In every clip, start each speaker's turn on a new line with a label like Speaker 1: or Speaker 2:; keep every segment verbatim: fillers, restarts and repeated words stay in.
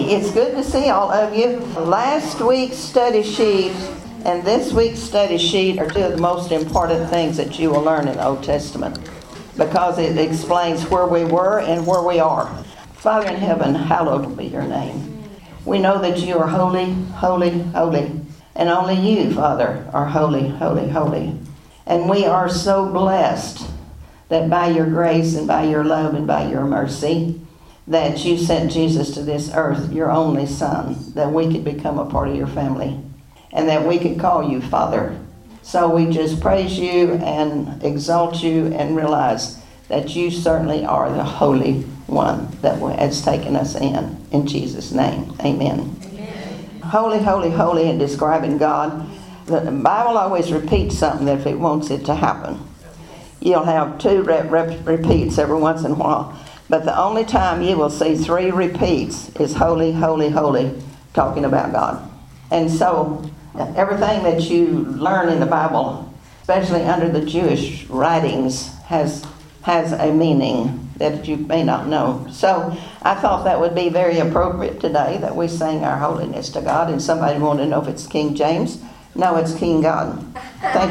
Speaker 1: It's good to see all of you. Last week's study sheet and this week's study sheet are two of the most important things that you will learn in the Old Testament, because it explains where we were and where we are. Father in heaven, hallowed be your name. We know that you are holy, holy, holy. And only you, Father, are holy, holy, holy. And we are so blessed that by your grace and by your love and by your mercy, that you sent Jesus to this earth, your only Son, that we could become a part of your family and that we could call you Father. So we just praise you and exalt you and realize that you certainly are the Holy One that has taken us in. In Jesus' name, amen. Amen. Holy, holy, holy, in describing God. The Bible always repeats something if it wants it to happen. You'll have two rep- rep- repeats every once in a while. But the only time you will see three repeats is holy, holy, holy, talking about God. And so everything that you learn in the Bible, especially under the Jewish writings, has has a meaning that you may not know. So I thought that would be very appropriate today that we sing our holiness to God. And somebody wanted to know if it's King James. No, it's King God. Thank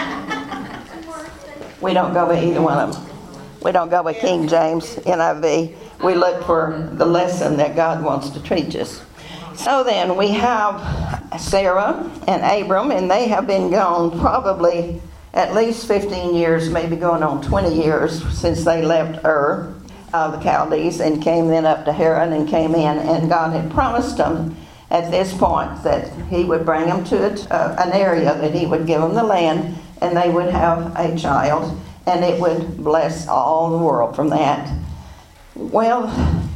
Speaker 1: you. We don't go by either one of them. We don't go by King James, N I V. We look for the lesson that God wants to teach us. So then we have Sarah and Abram, and they have been gone probably at least fifteen years, maybe going on twenty years since they left Ur of the Chaldees and came then up to Haran and came in. And God had promised them at this point that he would bring them to a, uh, an area that he would give them the land and they would have a child. And it would bless all the world from that. Well,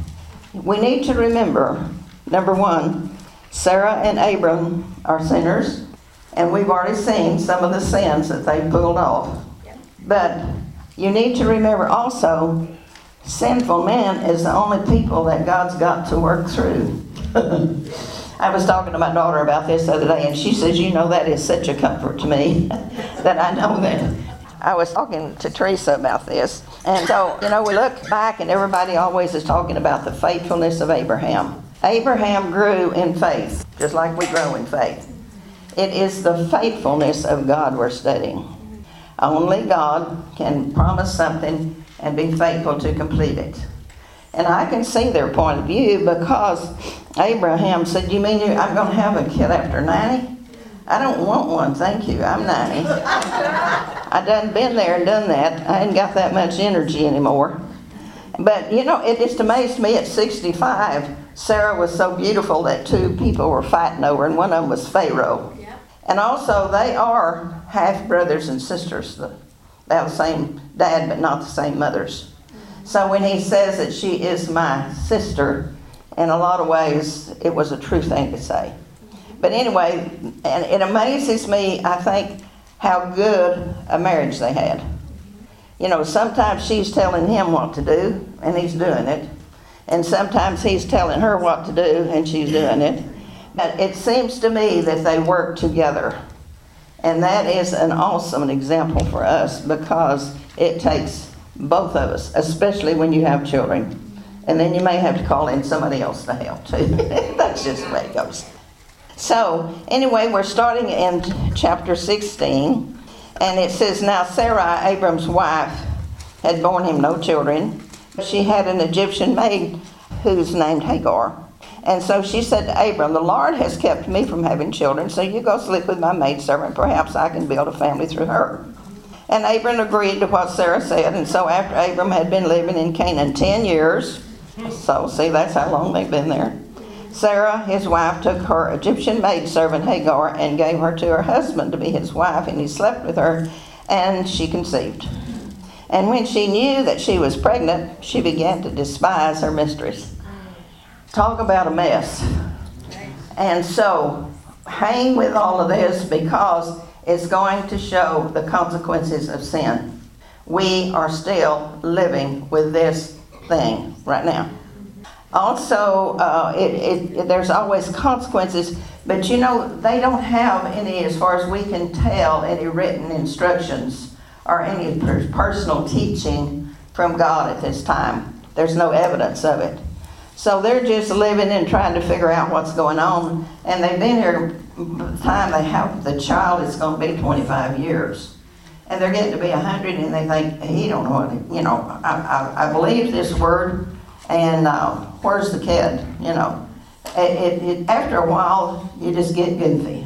Speaker 1: we need to remember, number one, Sarah and Abram are sinners. And we've already seen some of the sins that they pulled off. But you need to remember also, sinful man is the only people that God's got to work through. I was talking to my daughter about this the other day, and she says, you know, that is such a comfort to me that I know that. I was talking to Teresa about this. And so, you know, we look back and everybody always is talking about the faithfulness of Abraham. Abraham grew in faith, just like we grow in faith. It is the faithfulness of God we're studying. Only God can promise something and be faithful to complete it. And I can see their point of view, because Abraham said, you mean you, I'm going to have a kid after ninety? I don't want one, thank you. I'm ninety. I done been there and done that. I ain't got that much energy anymore. But, you know, it just amazed me at sixty-five, Sarah was so beautiful that two people were fighting over, and one of them was Pharaoh. Yep. And also, they are half brothers and sisters. They have the same dad, but not the same mothers. Mm-hmm. So when he says that she is my sister, in a lot of ways, it was a true thing to say. But anyway, and it amazes me, I think, how good a marriage they had. You know, sometimes she's telling him what to do, and he's doing it. And sometimes he's telling her what to do, and she's doing it. But it seems to me that they work together. And that is an awesome example for us, because it takes both of us, especially when you have children. And then you may have to call in somebody else to help, too. That's just the way it goes. So, anyway, we're starting in chapter sixteen, and it says, now Sarah, Abram's wife, had borne him no children. She had an Egyptian maid who's named Hagar. And so she said to Abram, the Lord has kept me from having children, so you go sleep with my maidservant. Perhaps I can build a family through her. And Abram agreed to what Sarah said, and so after Abram had been living in Canaan ten years, so see, that's how long they've been there, Sarah, his wife, took her Egyptian maidservant Hagar and gave her to her husband to be his wife, and he slept with her, and she conceived. And when she knew that she was pregnant, she began to despise her mistress. Talk about a mess. And so, hang with all of this, because it's going to show the consequences of sin. We are still living with this thing right now. Also, uh, it, it, there's always consequences, but you know, they don't have any, as far as we can tell, any written instructions or any per- personal teaching from God at this time. There's no evidence of it. So they're just living and trying to figure out what's going on. And they've been here, by the time they have the child, it's going to be twenty-five years. And they're getting to be one hundred, and they think, he don't know what, you know, I, I, I believe this word, and uh, where's the kid, you know. It, it, it, after a while, you just get goofy.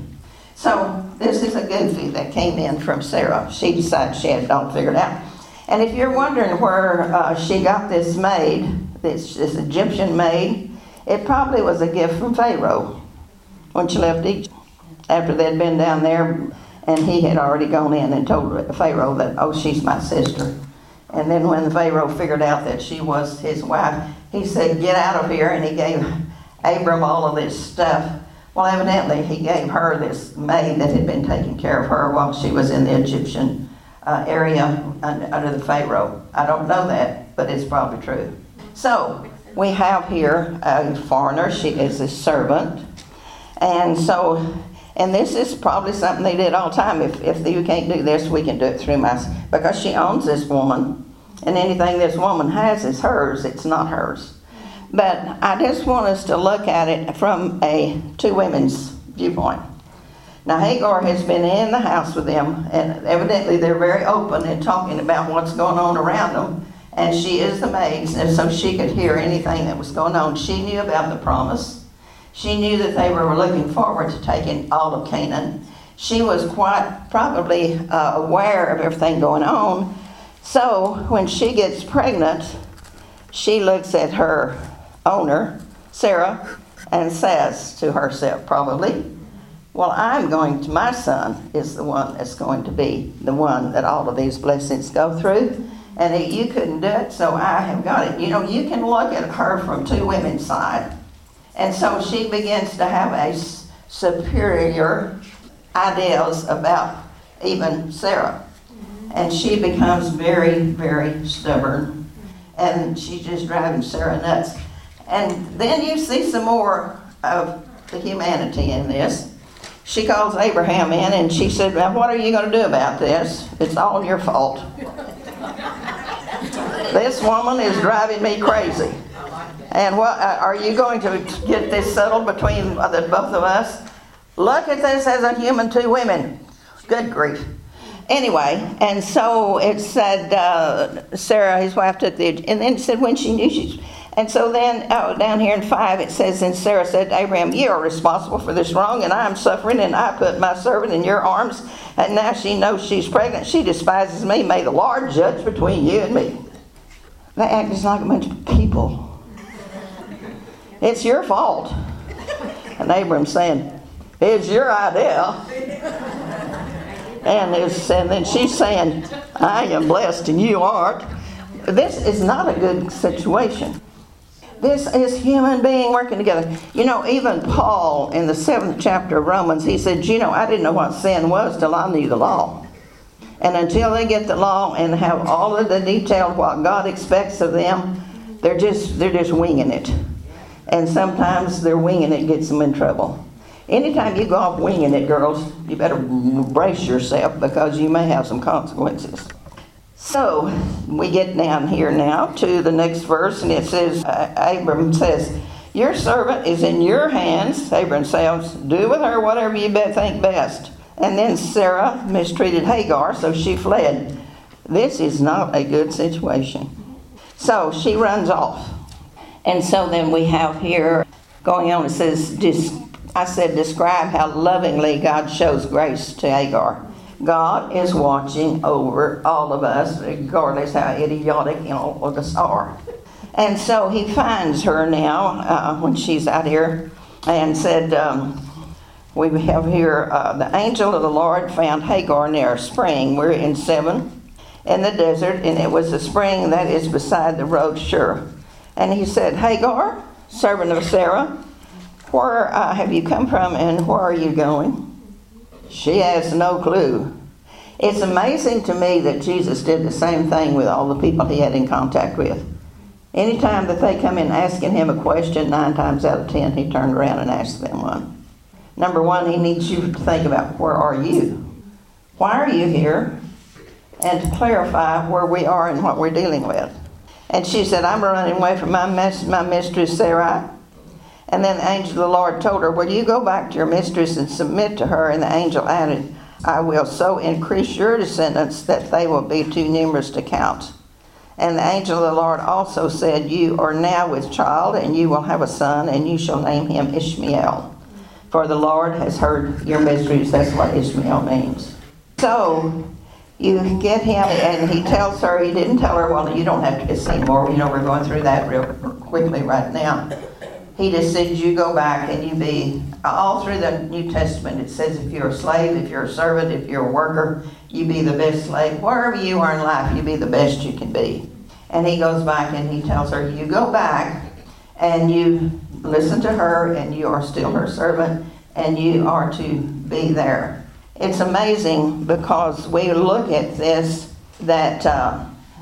Speaker 1: So this is a goofy that came in from Sarah. She decided she had it all figured out. And if you're wondering where uh, she got this maid, this, this Egyptian maid, it probably was a gift from Pharaoh when she left Egypt. After they'd been down there, and he had already gone in and told Pharaoh that, oh, she's my sister. And then when the Pharaoh figured out that she was his wife, he said, get out of here, and he gave Abram all of this stuff. Well, evidently, he gave her this maid that had been taking care of her while she was in the Egyptian uh, area under the Pharaoh. I don't know that, but it's probably true. So, we have here a foreigner. She is a servant. And so, and this is probably something they did all the time. If, if you can't do this, we can do it through my... Because she owns this woman, and anything this woman has is hers. It's not hers. But I just want us to look at it from a two women's viewpoint. Now, Hagar has been in the house with them, and evidently they're very open in talking about what's going on around them. And she is the maid, and so she could hear anything that was going on. She knew about the promise. She knew that they were looking forward to taking all of Canaan. She was quite probably uh, aware of everything going on. So when she gets pregnant, she looks at her owner, Sarah, and says to herself probably, well, I'm going to, my son is the one that's going to be the one that all of these blessings go through. And you couldn't do it, so I have got it. You know, you can look at her from two women's side. And so she begins to have a superior ideas about even Sarah. And she becomes very, very stubborn. And she's just driving Sarah nuts. And then you see some more of the humanity in this. She calls Abraham in and she said, well, what are you going to do about this? It's all your fault. This woman is driving me crazy. And what, uh, are you going to get this settled between uh, the both of us? Look at this as a human two women. Good grief. Anyway, and so it said, uh, Sarah, his wife, took the, and then it said when she knew she, and so then oh, down here in five it says, and Sarah said to Abraham, you are responsible for this wrong, and I am suffering, and I put my servant in your arms, and now she knows she's pregnant. She despises me. May the Lord judge between you and me. They act just like a bunch of people. It's your fault. And Abram's saying, it's your idea. And, it's, and then she's saying, I am blessed and you aren't. This is not a good situation. This is human being working together. You know, even Paul in the seventh chapter of Romans, he said, you know, I didn't know what sin was till I knew the law. And until they get the law and have all of the detail of what God expects of them, they're just they're just winging it. And sometimes their winging it gets them in trouble. Anytime you go off winging it, girls, you better brace yourself because you may have some consequences. So we get down here now to the next verse, and it says, uh, Abram says, your servant is in your hands. Abram says, do with her whatever you think best. And then Sarah mistreated Hagar, so she fled. This is not a good situation. So she runs off. And so then we have here, going on, it says, I said, describe how lovingly God shows grace to Hagar. God is watching over all of us, regardless how idiotic, you know, of us are. And so he finds her now, uh, when she's out here, and said, um, we have here, uh, the angel of the Lord found Hagar near a spring. We're in seven, in the desert, and it was a spring that is beside the road Shur. And he said, Hagar, servant of Sarah, where uh, have you come from and where are you going? She has no clue. It's amazing to me that Jesus did the same thing with all the people he had in contact with. Anytime that they come in asking him a question, nine times out of ten, he turned around and asked them one. Number one, he needs you to think about, where are you? Why are you here? And to clarify where we are and what we're dealing with. And she said, I'm running away from my, mes- my mistress Sarai. And then the angel of the Lord told her, well, you go back to your mistress and submit to her. And the angel added, I will so increase your descendants that they will be too numerous to count. And the angel of the Lord also said, you are now with child, and you will have a son, and you shall name him Ishmael. For the Lord has heard your miseries. That's what Ishmael means. So you get him, and he tells her, he didn't tell her, well, you don't have to kiss anymore. You know, we're going through that real quickly right now. He just said, you go back and you be, all through the New Testament, it says if you're a slave, if you're a servant, if you're a worker, you be the best slave. Wherever you are in life, you be the best you can be. And he goes back and he tells her, you go back and you listen to her, and you are still her servant, and you are to be there. It's amazing because we look at this, that uh,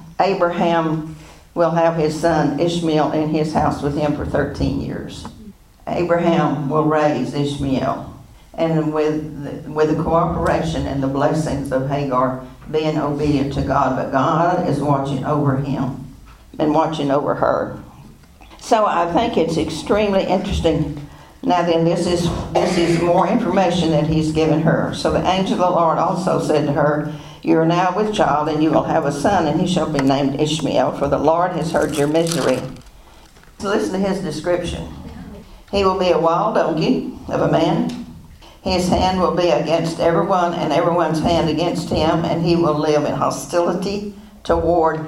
Speaker 1: Abraham will have his son Ishmael in his house with him for thirteen years. Abraham will raise Ishmael. And with the, with the cooperation and the blessings of Hagar, being obedient to God, but God is watching over him and watching over her. So I think it's extremely interesting. Now then, this is this is more information that he's given her. So the angel of the Lord also said to her, you are now with child, and you will have a son, and he shall be named Ishmael, for the Lord has heard your misery. So listen to his description. He will be a wild donkey of a man. His hand will be against everyone, and everyone's hand against him, and he will live in hostility toward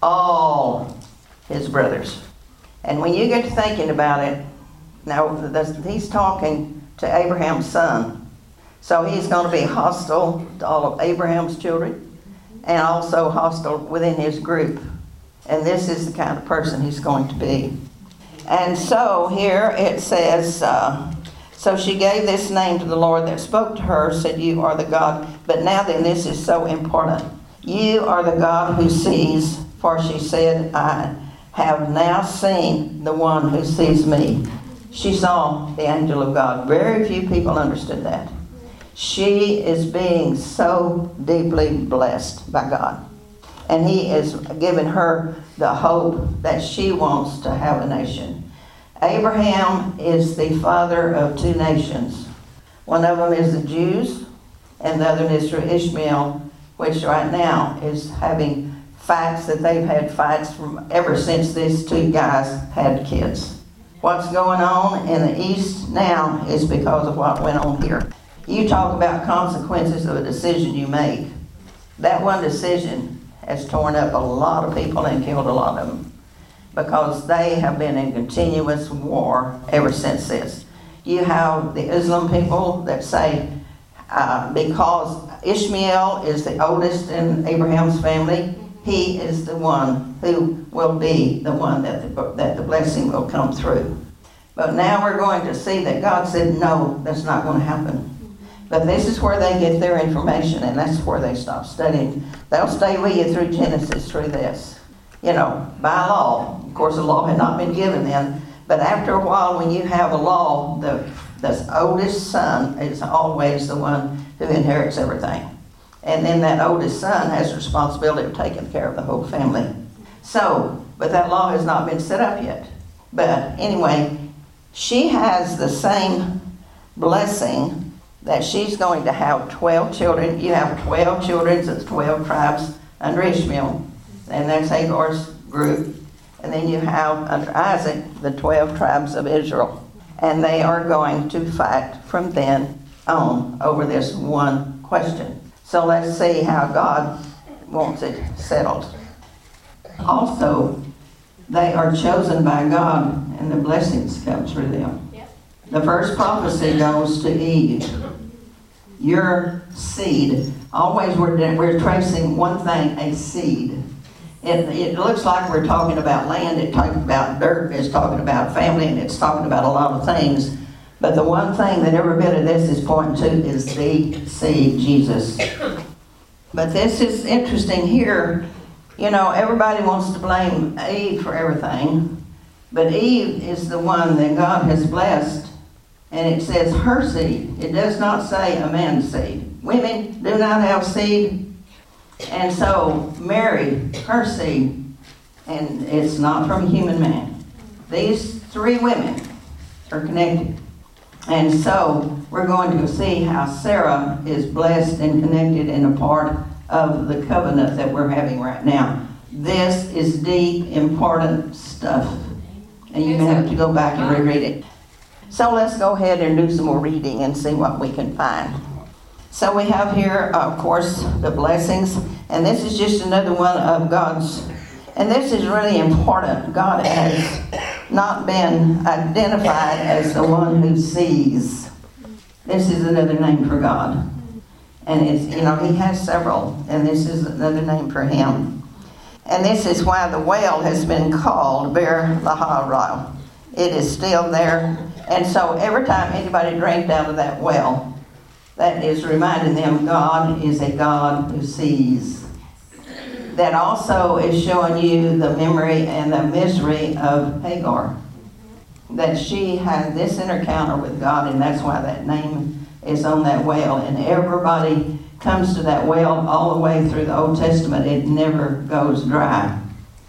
Speaker 1: all his brothers. And when you get to thinking about it, now he's talking to Abraham's son. So he's going to be hostile to all of Abraham's children, and also hostile within his group. And this is the kind of person he's going to be. And so here it says, uh, so she gave this name to the Lord that spoke to her, said, you are the God. But now then, this is so important. You are the God who sees, for she said, I have now seen the one who sees me. She saw the angel of God. Very few people understood that. She is being so deeply blessed by God. And he is giving her the hope that she wants to have a nation. Abraham is the father of two nations. One of them is the Jews, and the other is through Ishmael, which right now is having fights that they've had fights from ever since these two guys had kids. What's going on in the East now is because of what went on here. You talk about consequences of a decision you make. That one decision has torn up a lot of people and killed a lot of them, because they have been in continuous war ever since this. You have the Islam people that say uh, because Ishmael is the oldest in Abraham's family, he is the one who will be the one that the, that the blessing will come through. But now we're going to see that God said, no, that's not going to happen. But this is where they get their information, and that's where they stop studying. They'll stay with you through Genesis, through this. You know, by law. Of course, the law had not been given then. But after a while, when you have a law, the, the oldest son is always the one who inherits everything. And then that oldest son has the responsibility of taking care of the whole family. So, but that law has not been set up yet. But anyway, she has the same blessing that she's going to have twelve children. You have twelve children, so it's twelve tribes under Ishmael. And that's Hagar's group. And then you have under Isaac the twelve tribes of Israel. And they are going to fight from then on over this one question. So let's see how God wants it settled. Also, they are chosen by God, and the blessings come through them. The first prophecy goes to Eve. Your seed. Always we're, we're tracing one thing, a seed. It, it looks like we're talking about land, it's talking about dirt, it's talking about family, and it's talking about a lot of things. But the one thing that every bit of this is pointing to is the seed, Jesus. But this is interesting here. You know, everybody wants to blame Eve for everything. But Eve is the one that God has blessed. And it says her seed. It does not say a man's seed. Women do not have seed. And so Mary, her seed, and it's not from a human man. These three women are connected. And so we're going to see how Sarah is blessed and connected and a part of the covenant that we're having right now. This is deep, important stuff. And you may have to go back and reread it. So let's go ahead and do some more reading and see what we can find. So we have here, of course, the blessings. And this is just another one of God's. And this is really important. God has not been identified as the one who sees. This is another name for God. And it's, you know, he has several. And this is another name for him. And this is why the well has been called Beer Lahai. It is still there. And so every time anybody drinks out of that well, that is reminding them God is a God who sees. That also is showing you the memory and the misery of Hagar. That she had this encounter with God, and that's why that name is on that well. And everybody comes to that well all the way through the Old Testament. It never goes dry.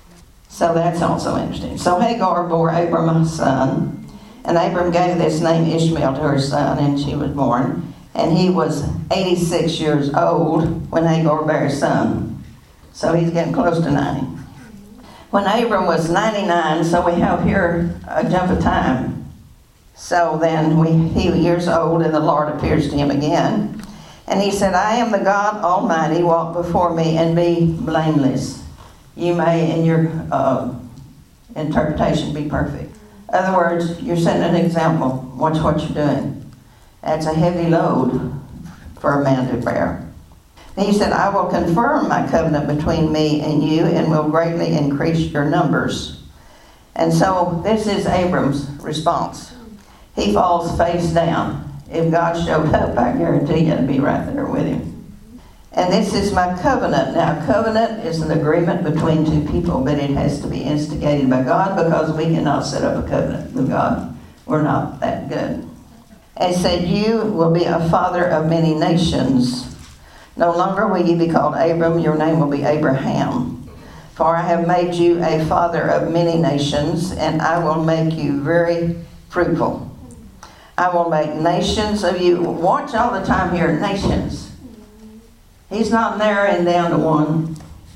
Speaker 1: So that's also interesting. So Hagar bore Abram a son, and Abram gave this name Ishmael to her son, and she was born. And he was eighty-six years old when Hagar bare a son. So he's getting close to ninety. When Abram was ninety-nine, so we have here a jump of time. So then we, he was years old, and the Lord appears to him again. And he said, I am the God Almighty, walk before me and be blameless. You may, in your uh, interpretation, be perfect. In other words, you're setting an example. Watch what you're doing. That's a heavy load for a man to bear. And he said, I will confirm my covenant between me and you and will greatly increase your numbers. And so this is Abram's response. He falls face down. If God showed up, I guarantee you I'd be right there with him. And this is my covenant. Now, covenant is an agreement between two people, but it has to be instigated by God because we cannot set up a covenant with God. We're not that good. And he said, you will be a father of many nations. No longer will you be called Abram, your name will be Abraham. For I have made you a father of many nations, and I will make you very fruitful. I will make nations of you. Watch all the time here, nations. He's not narrowing down to one.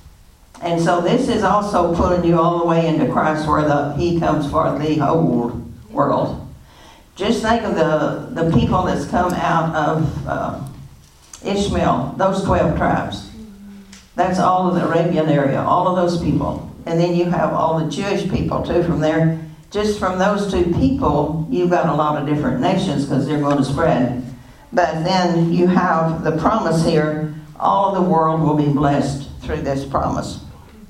Speaker 1: And so this is also pulling you all the way into Christ where the, he comes for the whole world. Just think of the, the people that's come out of uh, Ishmael, those twelve tribes. That's all of the Arabian area, all of those people. And then you have all the Jewish people too from there. Just from those two people, you've got a lot of different nations because they're going to spread. But then you have the promise here, all of the world will be blessed through this promise.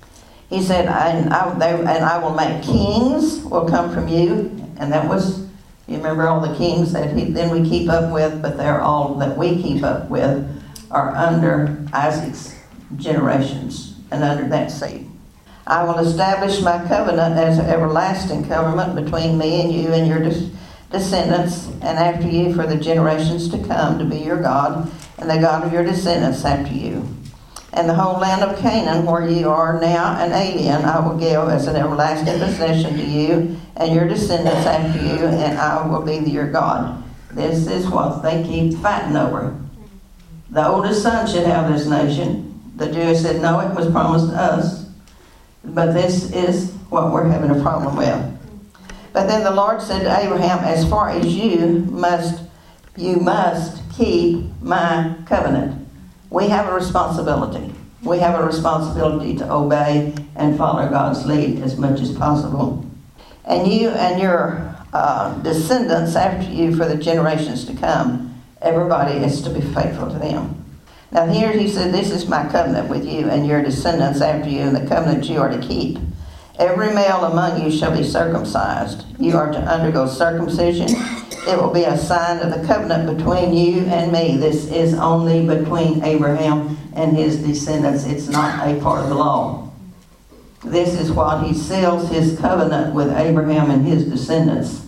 Speaker 1: He said, and I, they, and I will make kings will come from you. And that was, you remember all the kings that he, then we keep up with, but they're all that we keep up with are under Isaac's generations and under that seed. I will establish my covenant as an everlasting covenant between me and you and your des- descendants and after you for the generations to come to be your God and the God of your descendants after you. And the whole land of Canaan, where you are now an alien, I will give as an everlasting possession to you and your descendants after you, and I will be your God. This is what they keep fighting over. The oldest son should have this nation. The Jews said, no, it was promised to us. But this is what we're having a problem with. But then the Lord said to Abraham, as far as you must, you must keep my covenant. We have a responsibility. We have a responsibility to obey and follow God's lead as much as possible. And you and your uh, descendants after you for the generations to come, everybody is to be faithful to them. Now here he said, this is my covenant with you and your descendants after you, and the covenant you are to keep. Every male among you shall be circumcised. You are to undergo circumcision. It will be a sign of the covenant between you and me. This is only between Abraham and his descendants. It's not a part of the law. This is what he seals his covenant with Abraham and his descendants.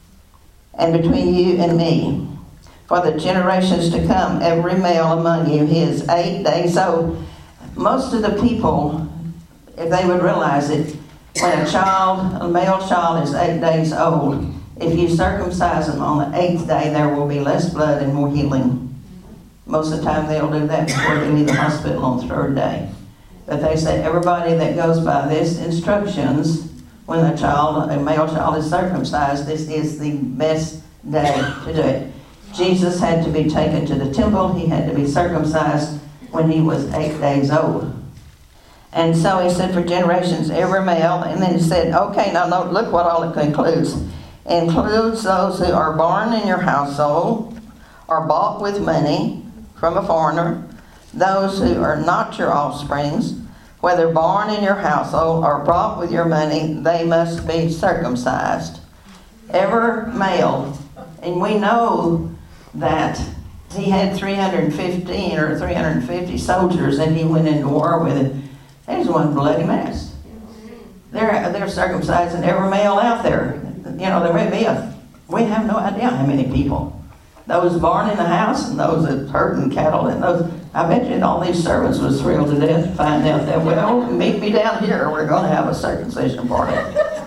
Speaker 1: And between you and me. For the generations to come, every male among you, he is eight days old. Most of the people, if they would realize it, When a child, a male child is eight days old, if you circumcise them on the eighth day, there will be less blood and more healing. Most of the time they'll do that before they leave the hospital on the third day. But they say everybody that goes by this instructions, when a child, a male child is circumcised, this is the best day to do it. Jesus had to be taken to the temple. He had to be circumcised when he was eight days old. And so he said, for generations, every male. And then he said, okay, now look, look what all it includes. It includes those who are born in your household, are bought with money from a foreigner, those who are not your offsprings, whether born in your household or bought with your money, they must be circumcised. Every male, and we know that he had three hundred fifteen or three hundred fifty soldiers and he went into war with it. They just one bloody mess. They're, they're circumcising every male out there. You know, there may be a, we have no idea how many people. Those born in the house and those that herding cattle and those, I bet you all these servants was thrilled to death to find out that, well, meet me down here, we're going to have a circumcision party.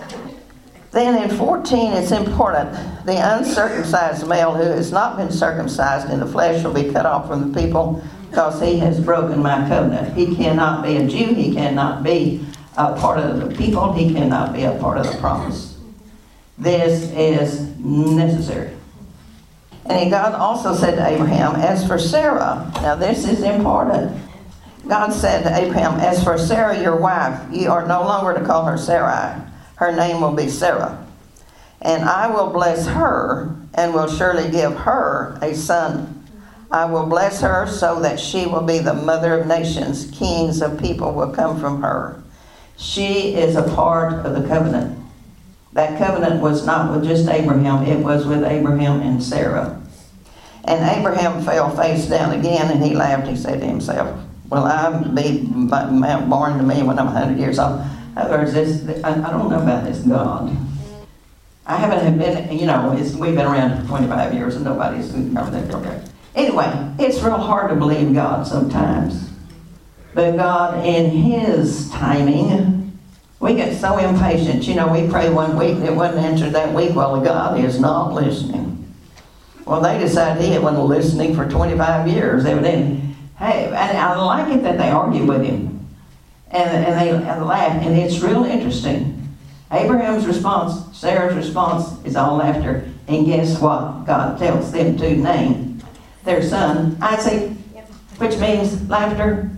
Speaker 1: Then in fourteen, it's important, the uncircumcised male who has not been circumcised in the flesh will be cut off from the people because he has broken my covenant. He cannot be a Jew, he cannot be a part of the people, he cannot be a part of the promise. This is necessary. And God also said to Abraham, as for Sarah, now this is important. God said to Abraham, as for Sarah, your wife, you are no longer to call her Sarai. Her name will be Sarah. And I will bless her and will surely give her a son. I will bless her so that she will be the mother of nations. Kings of people will come from her. She is a part of the covenant. That covenant was not with just Abraham, it was with Abraham and Sarah. And Abraham fell face down again and he laughed. He said to himself, will I be born to me when I'm one hundred years old? In other words, this, I, I don't know about this God. I haven't been, you know, it's, we've been around for twenty-five years and nobody's ever that okay. Anyway, it's real hard to believe God sometimes. But God, in His timing, we get so impatient. You know, we pray one week and it wasn't answered that week. Well, God is not listening. Well, they decided He wasn't listening for twenty-five years, evidently. Hey, and I like it that they argue with Him. And, and they and laugh. And it's real interesting. Abraham's response, Sarah's response is all laughter. And guess what? God tells them to name their son Isaac, which means laughter.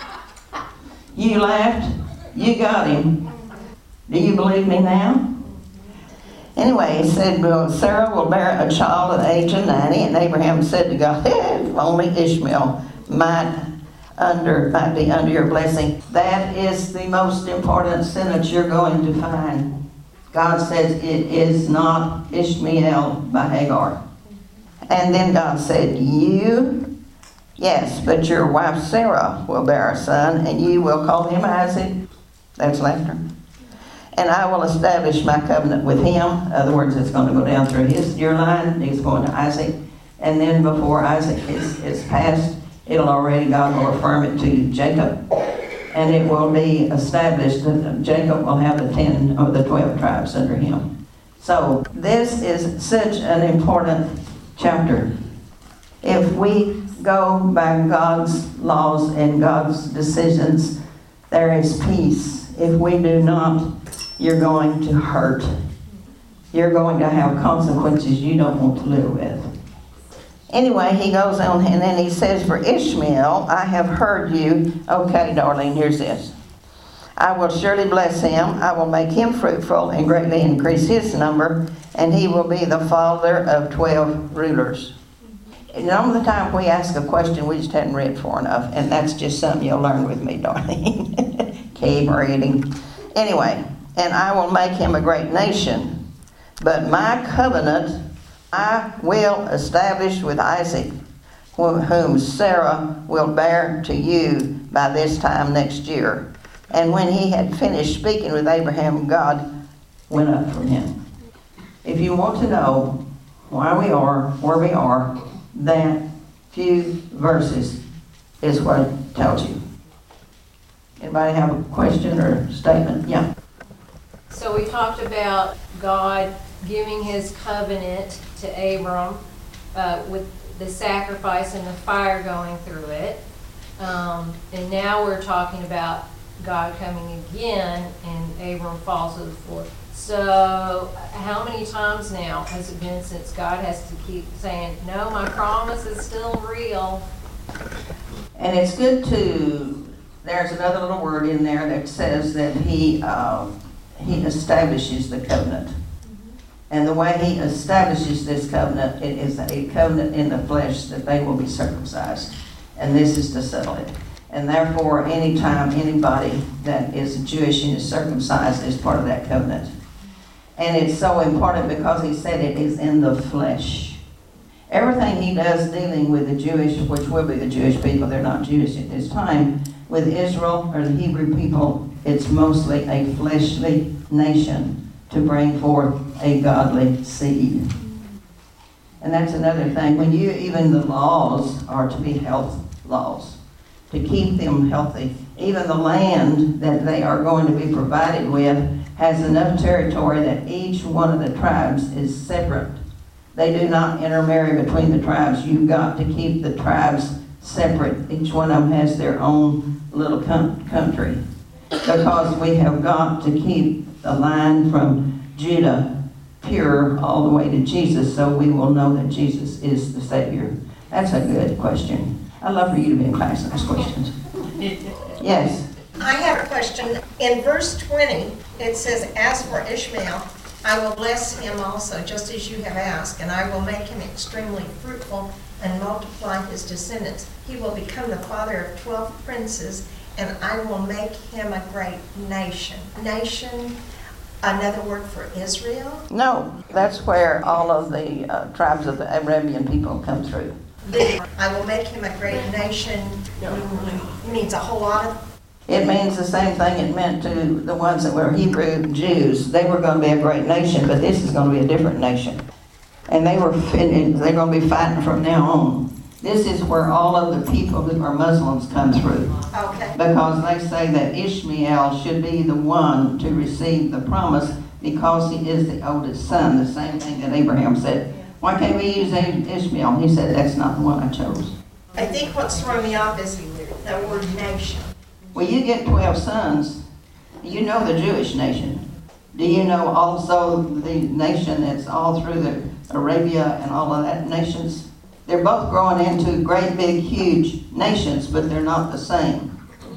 Speaker 1: You laughed. You got him. Do you believe me now? Anyway, he said, well, Sarah will bear a child at the age of ninety, and Abraham said to God, hey, if only Ishmael might, under, might be under your blessing. That is the most important sentence you're going to find. God says it is not Ishmael by Hagar. And then God said, you, yes, but your wife Sarah will bear a son, and you will call him Isaac. That's laughter. And I will establish my covenant with him. In other words, it's going to go down through his your line. He's going to Isaac. And then before Isaac is, is passed, it'll already, God will affirm it to Jacob. And it will be established that Jacob will have the ten or the twelve tribes under him. So this is such an important chapter. If we go by God's laws and God's decisions, there is peace. If we do not, you're going to hurt. You're going to have consequences you don't want to live with. Anyway, he goes on and then he says, for Ishmael, I have heard you. Okay, darling, here's this. I will surely bless him. I will make him fruitful and greatly increase his number, and he will be the father of twelve rulers. And all the time we ask a question, we just hadn't read far enough, and that's just something you'll learn with me, darling. Keep reading. Anyway, and I will make him a great nation, but my covenant I will establish with Isaac, whom Sarah will bear to you by this time next year. And when he had finished speaking with Abraham, God went up from him. If you want to know why we are where we are, that few verses is what it tells you. Anybody have a question or statement? Yeah.
Speaker 2: So we talked about God giving his covenant to Abram uh, with the sacrifice and the fire going through it. Um, and now we're talking about God coming again and Abram falls to the floor. So how many times now has it been since God has to keep saying, no, my promise is still real?
Speaker 1: And it's good to, there's another little word in there that says that he, um, he establishes the covenant. And the way he establishes this covenant, it is a covenant in the flesh that they will be circumcised. And this is to settle it. And therefore, anytime anybody that is Jewish and is circumcised is part of that covenant. And it's so important because he said it is in the flesh. Everything he does dealing with the Jewish, which will be the Jewish people, they're not Jewish at this time, with Israel or the Hebrew people, it's mostly a fleshly nation to bring forth a godly seed. And that's another thing. When you, even the laws are to be health laws, to keep them healthy. Even the land that they are going to be provided with has enough territory that each one of the tribes is separate. They do not intermarry between the tribes. You've got to keep the tribes separate. Each one of them has their own little country. Because we have got to keep the line from Judah pure all the way to Jesus, so we will know that Jesus is the Savior. That's a good question. I'd love for you to be in class and ask questions. Yes?
Speaker 3: I have a question. In verse twenty, it says, as for Ishmael, I will bless him also, just as you have asked, and I will make him extremely fruitful and multiply his descendants. He will become the father of twelve princes, and I will make him a great nation. Nation, another word for Israel?
Speaker 1: No, that's where all of the uh, tribes of the Arabian people come through.
Speaker 3: I will make him a great nation means a whole lot of...
Speaker 1: It means the same thing it meant to the ones that were Hebrew Jews. They were going to be a great nation, but this is going to be a different nation. And they were they're going to be fighting from now on. This is where all of the people who are Muslims come through.
Speaker 3: Okay.
Speaker 1: Because they say that Ishmael should be the one to receive the promise because he is the oldest son, the same thing that Abraham said. Why can't we use Ishmael? He said, that's not the one I chose.
Speaker 3: I think what's throwing me off is the word nation.
Speaker 1: Well, you get twelve sons. You know the Jewish nation. Do you know also the nation that's all through the Arabia and all of that nations? They're both growing into great, big, huge nations, but they're not the same.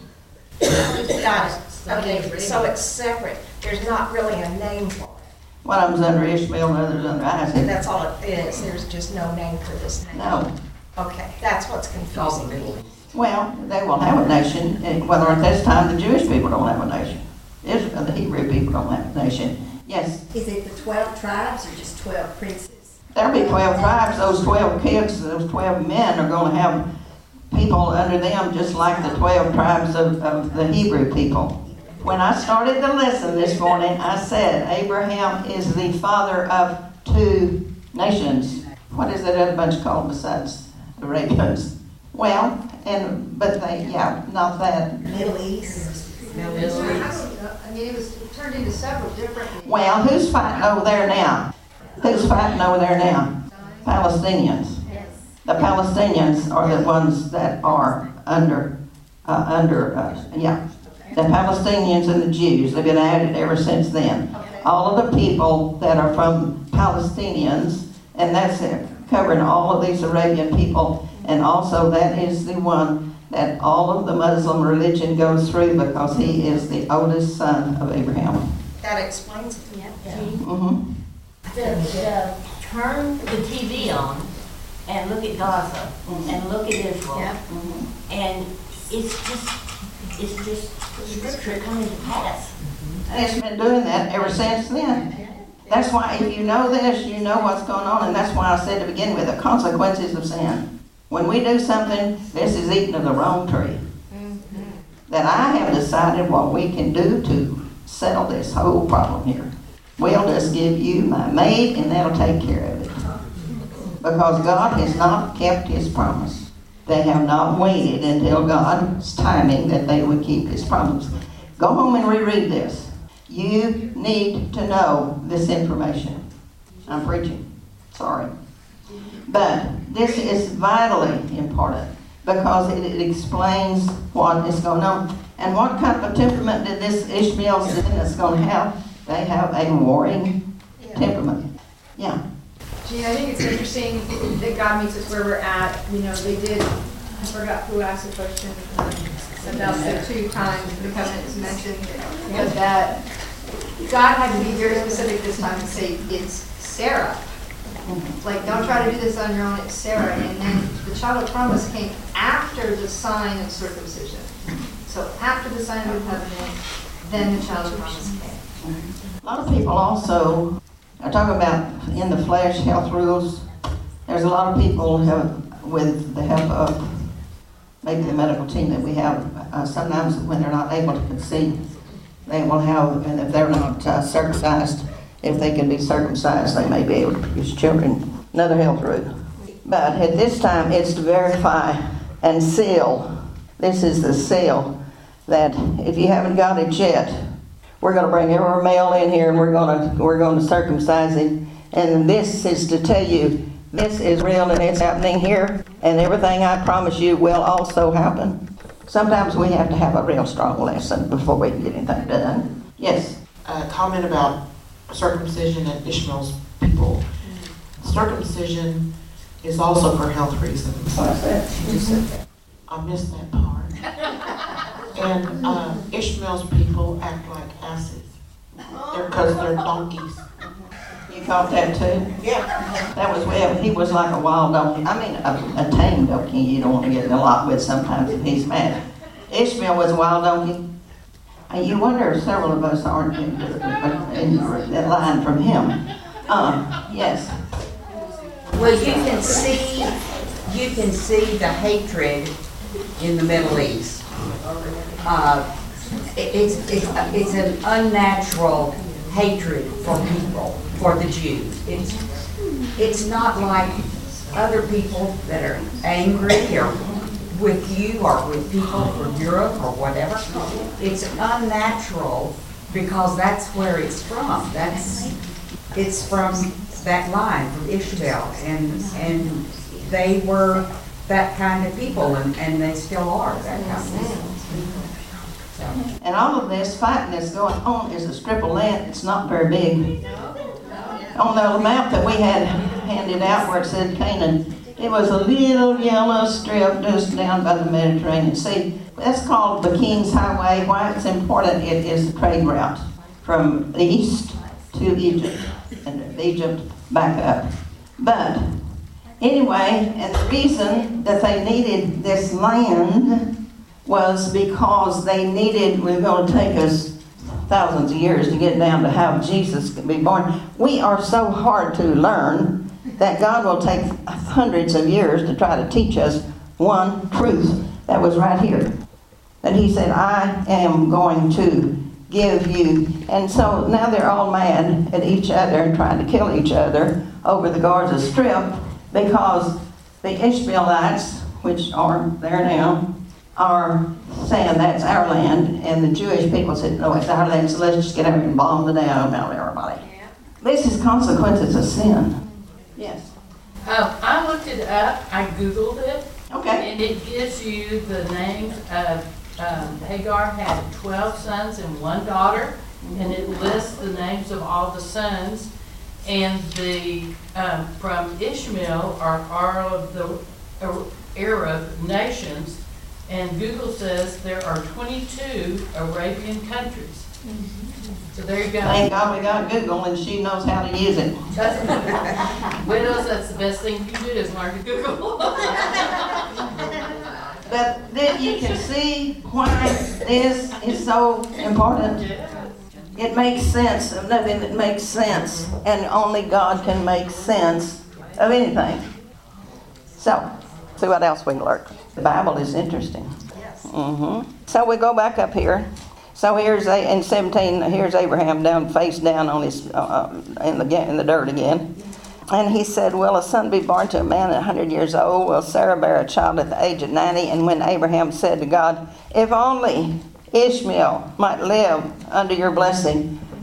Speaker 3: Got it. Okay, so it's separate. There's not really a name for it.
Speaker 1: One of them's under Ishmael, and the other's under Isaac.
Speaker 3: That's all it is. There's just no name for this name.
Speaker 1: No.
Speaker 3: Okay, that's what's confusing me.
Speaker 1: Well, they will have a nation. Whether at this time the Jewish people don't have a nation. Israel, the Hebrew people don't have a nation. Yes?
Speaker 4: Is it the twelve tribes or just twelve princes?
Speaker 1: There'll be twelve tribes. Those twelve kids, those twelve men are going to have people under them just like the twelve tribes of, of the Hebrew people. When I started the lesson this morning, I said Abraham is the father of two nations. What is that other bunch called besides the Arabians? Well, and but they, yeah, not that.
Speaker 4: Middle East.
Speaker 2: Middle East.
Speaker 5: I mean, it was it turned into several different.
Speaker 1: Well, who's fighting over there now? Who's fighting over there now? Palestinians.
Speaker 5: Yes.
Speaker 1: The Palestinians are the ones that are under, uh, under, uh, yeah. The Palestinians and the Jews, they've been at it ever since then.
Speaker 5: Okay.
Speaker 1: All of the people that are from Palestinians, and that's it, covering all of these Arabian people, and also that is the one that all of the Muslim religion goes through because he is the oldest son of Abraham.
Speaker 3: That explains it.
Speaker 5: Yeah.
Speaker 1: Mm-hmm.
Speaker 6: The, uh, turn the T V on and look at Gaza
Speaker 1: Mhm.
Speaker 6: and look at Israel,
Speaker 5: Yeah.
Speaker 1: Mm-hmm.
Speaker 6: and it's just, it's just scripture coming to pass.
Speaker 1: And it's been doing that ever since then. That's why if you know this, you know what's going on, and that's why I said to begin with, the consequences of sin. When we do something, this is eating of the wrong tree.
Speaker 5: Mm-hmm.
Speaker 1: That I have decided what we can do to settle this whole problem here. We'll just give you my maid, and that'll take care of it. Because God has not kept his promise. They have not waited until God's timing that they would keep his promise. Go home and reread this. You need to know this information. I'm preaching, sorry. But this is vitally important because it, it explains what is going on. And what kind of a temperament did this Ishmael's descendants going to have? They have a warring temperament. Yeah.
Speaker 5: Gee, I think it's interesting that God meets us where we're at. You know, they did, I forgot who asked the question, um, about the two times the covenant is mentioned, but that God had to be very specific this time and say, it's Sarah. Like, don't try to do this on your own, it's Sarah. And then the child of promise came after the sign of circumcision. So after the sign of the covenant, then the child of promise came.
Speaker 1: A lot of people also are talking about in the flesh health rules. There's a lot of people have, with the help of maybe the medical team that we have, uh, sometimes when they're not able to conceive, they will have, and if they're not uh, circumcised, if they can be circumcised, they may be able to produce children. Another health rule. But at this time, it's to verify and seal. This is the seal that if you haven't got it yet, we're going to bring every male in here and we're going to we're going to circumcise him. And this is to tell you this is real and it's happening here, and everything I promise you will also happen. Sometimes we have to have a real strong lesson before we can get anything done. Yes.
Speaker 7: A comment about circumcision and Ishmael's people. Circumcision is also for health reasons.
Speaker 1: What's that?
Speaker 7: You said that. I missed that part. And uh, Ishmael's people act like asses. They're because they're donkeys.
Speaker 1: You caught that too?
Speaker 7: Yeah.
Speaker 1: That was, well, he was like a wild donkey. I mean, a, a tame donkey you don't want to get in a lot with sometimes if he's mad. Ishmael was a wild donkey. And you wonder if several of us aren't in, in that line from him. Uh, yes.
Speaker 8: Well, you can see, you can see the hatred in the Middle East. Uh, it- it's, it's, it's an unnatural hatred for people, for the Jews. It's, it's not like other people that are angry or with you or with people from Europe or whatever. It's unnatural because that's where it's from. That's, it's from that line, from Ishmael, and, and they were that kind of people, and, and they still are that kind of people. So.
Speaker 1: And all of this fighting that's going on is a strip of land. It's not very big. On the map that we had handed out where it said Canaan, it was a little yellow strip just down by the Mediterranean Sea. That's called the King's Highway. Why it's important, it is the trade route from the east to Egypt, and Egypt back up. But anyway, and the reason that they needed this land was because they needed, we're going to take us thousands of years to get down to how Jesus could be born. We are so hard to learn that God will take hundreds of years to try to teach us one truth that was right here. That he said, I am going to give you. And so now they're all mad at each other and trying to kill each other over the Gaza Strip because the Ishmaelites, which are there now, are saying that's our land, and the Jewish people said, no, it's our land, so let's just get over and bomb the down on everybody. This is consequences of sin. Yes.
Speaker 9: Um, I looked it up, I Googled it,
Speaker 1: Okay.
Speaker 9: and it gives you the names of, um, Hagar had twelve sons and one daughter, and it lists the names of all the sons, and the, um, from Ishmael are all of the Arab nations. And Google says there are twenty-two Arabian countries. So there you go.
Speaker 1: Thank God we got Google and she knows how to use it.
Speaker 9: Widows, that's the best thing you can do is learn to Google.
Speaker 1: But then you can see why this is so important. It makes sense of nothing that makes sense, and only God can make sense of anything. So, see what else we learned. The Bible is interesting. Mm-hmm. So we go back up here. So here's a, in seventeen. Here's Abraham down, face down on his uh, in the in the dirt again, and he said, "Will a son be born to a man at a hundred years old? Will Sarah bear a child at the age of ninety?" And when Abraham said to God, "If only Ishmael might live under your blessing,"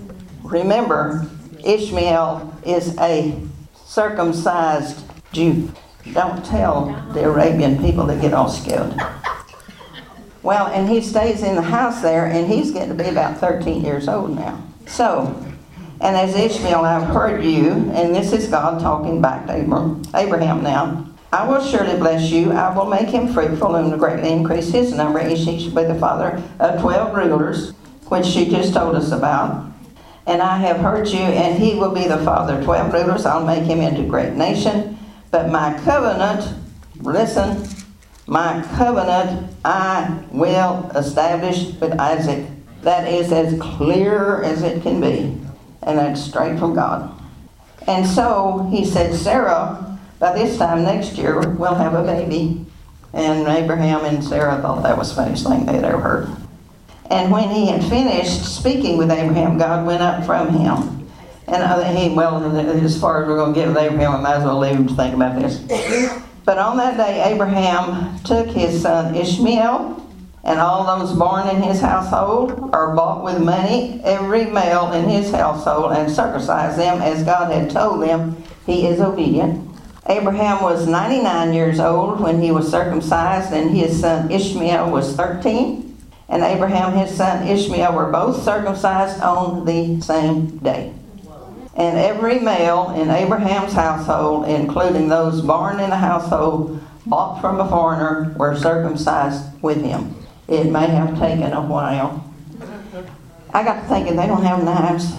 Speaker 1: remember, Ishmael is a circumcised Jew. Don't tell the Arabian people that get all scared. Well, and he stays in the house there, and he's getting to be about thirteen years old now. So, and as Ishmael, I've heard you, and this is God talking back to Abram, Abraham now. I will surely bless you. I will make him fruitful and greatly increase his number. And he shall be the father of twelve rulers, which she just told us about. And I have heard you, and he will be the father of twelve rulers. I'll make him into a great nation. But my covenant, listen, my covenant I will establish with Isaac. That is as clear as it can be. And that's straight from God. And so he said, Sarah, by this time next year, we'll have a baby. And Abraham and Sarah thought that was the funniest thing they'd ever heard. And when he had finished speaking with Abraham, God went up from him. And he, well, as far as we're going to get with Abraham, I might as well leave him to think about this. But on that day, Abraham took his son Ishmael, and all those born in his household are bought with money, every male in his household, and circumcised them as God had told them. He is obedient. Abraham was ninety-nine years old when he was circumcised, and his son Ishmael was thirteen. And Abraham, his son Ishmael, were both circumcised on the same day. And every male in Abraham's household, including those born in the household bought from a foreigner, were circumcised with him. It may have taken a while. I got to thinking, they don't have knives.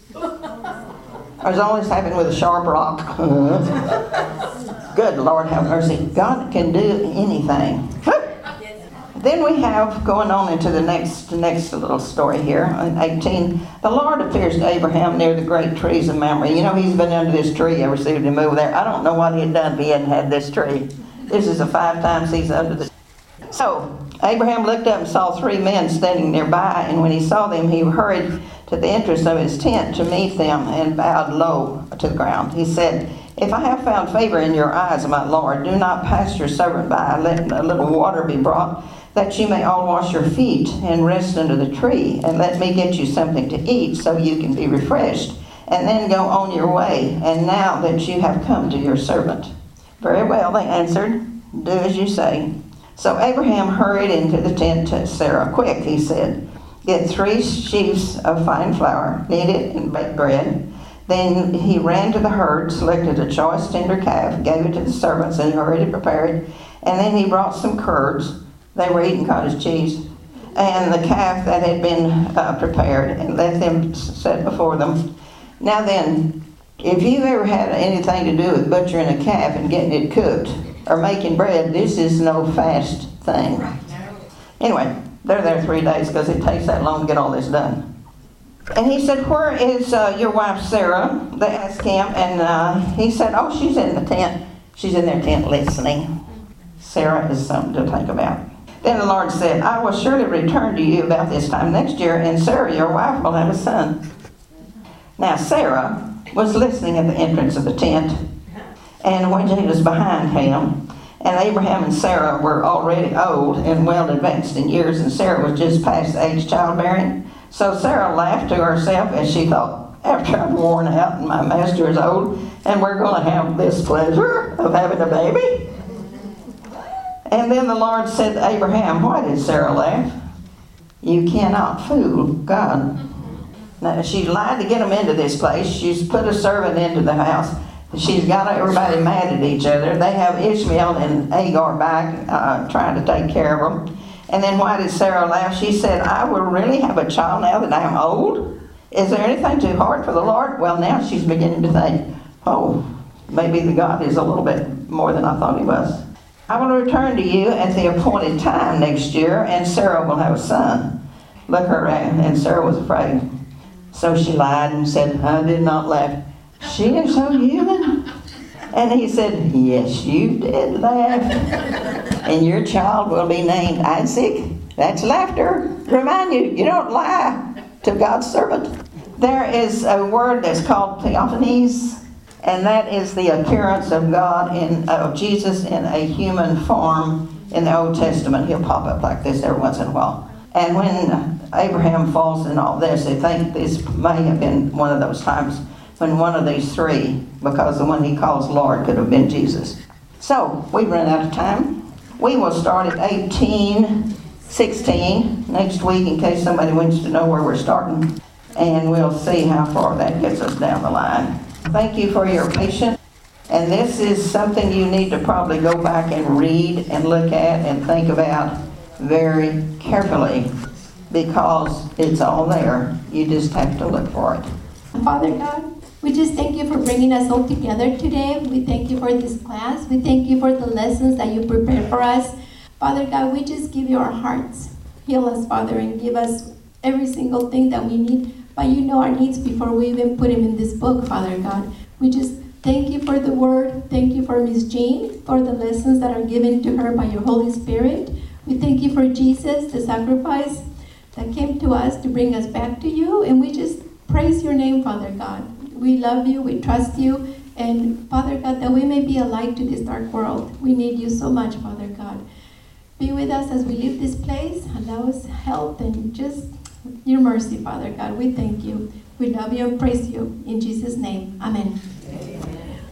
Speaker 1: I was always having with a sharp rock. Good Lord have mercy. God can do anything. Then we have, going on into the next next little story here, in eighteen, the Lord appears to Abraham near the great trees of Mamre. You know, he's been under this tree ever since he moved there. I don't know what he had done if he hadn't had this tree. This is the five times he's under the. So, Abraham looked up and saw three men standing nearby, and when he saw them, he hurried to the entrance of his tent to meet them and bowed low to the ground. He said, If I have found favor in your eyes, my Lord, do not pass your servant by. Let a little water be brought, that you may all wash your feet and rest under the tree, and let me get you something to eat so you can be refreshed, and then go on your way, and now that you have come to your servant. Very well, they answered, do as you say. So Abraham hurried into the tent to Sarah. Quick, he said, get three sheaves of fine flour, knead it, and bake bread. Then he ran to the herd, selected a choice tender calf, gave it to the servants, and hurried to prepare it. And then he brought some curds. They were eating cottage cheese. And the calf that had been uh, prepared, and let them set before them. Now then, if you've ever had anything to do with butchering a calf and getting it cooked, or making bread, this is no fast thing. Anyway, they're there three days because it takes that long to get all this done. And he said, where is uh, your wife Sarah? They asked him, and uh, he said, oh, she's in the tent. She's in their tent listening. Sarah is something to think about. Then the Lord said, I will surely return to you about this time next year, and Sarah, your wife, will have a son. Now Sarah was listening at the entrance of the tent, and when he was behind him, and Abraham and Sarah were already old and well advanced in years, and Sarah was just past the age of childbearing. So Sarah laughed to herself as she thought, after I'm worn out and my master is old, and we're going to have this pleasure of having a baby. And then the Lord said to Abraham, why did Sarah laugh? You cannot fool God. Now, she lied to get them into this place. She's put a servant into the house. She's got everybody mad at each other. They have Ishmael and Hagar back uh, trying to take care of them. And then why did Sarah laugh? She said, I will really have a child now that I'm old? Is there anything too hard for the Lord? Well, now she's beginning to think, oh, maybe the God is a little bit more than I thought he was. I will return to you at the appointed time next year, and Sarah will have a son. Look her at, and Sarah was afraid. So she lied and said, I did not laugh. She is so human. And he said, yes, you did laugh. And your child will be named Isaac. That's laughter. Remind you, you don't lie to God's servant. There is a word that's called theophanies, and that is the appearance of God, in of Jesus in a human form in the Old Testament. He'll pop up like this every once in a while. And when Abraham falls in all this, they think this may have been one of those times when one of these three, because the one he calls Lord could have been Jesus. So, we've run out of time. We will start at eighteen sixteen next week in case somebody wants to know where we're starting. And we'll see how far that gets us down the line. Thank you for your patience. And this is something you need to probably go back and read and look at and think about very carefully, because it's all there. You just have to look for it.
Speaker 10: Father God, we just thank you for bringing us all together today. We thank you for this class. We thank you for the lessons that you prepared for us. Father God, we just give you our hearts. Heal us, Father, and give us every single thing that we need. But you know our needs before we even put them in this book, Father God. We just thank you for the word. Thank you for Miss Jean, for the lessons that are given to her by your Holy Spirit. We thank you for Jesus, the sacrifice that came to us to bring us back to you. And we just praise your name, Father God. We love you, we trust you. And Father God, that we may be a light to this dark world. We need you so much, Father God. Be with us as we leave this place. Allow us health and just your mercy, Father God. We thank you. We love you and praise you. In Jesus' name, amen.
Speaker 6: Amen.